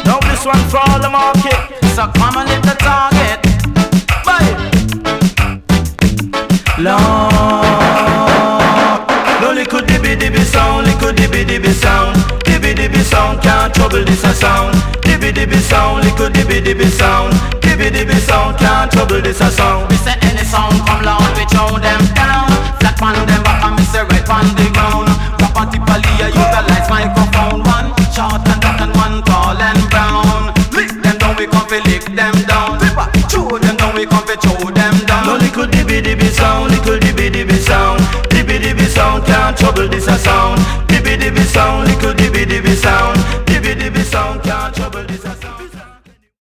Now this one for all the market. So come and hit the target. Bye. Lord, no little dibby dibby sound, little dibby dibby sound. Dibby dibby sound can't trouble this a sound. Dibby dibby sound, little dibby dibby sound. Dibby dibby sound can't trouble this a sound. We say any sound come loud, we throw them down. Flat on them back and me say right on the ground. Property Palia utilize microphone. One short and dark and one tall and brown. Lick them down, we come fi lick them down. Chew them down, we come fi chew them down. No little dibby dibby sound, little dibby dibby sound. Dibby dibby sound can't trouble this a sound. Dibby dibby sound, little dibby dibby sound.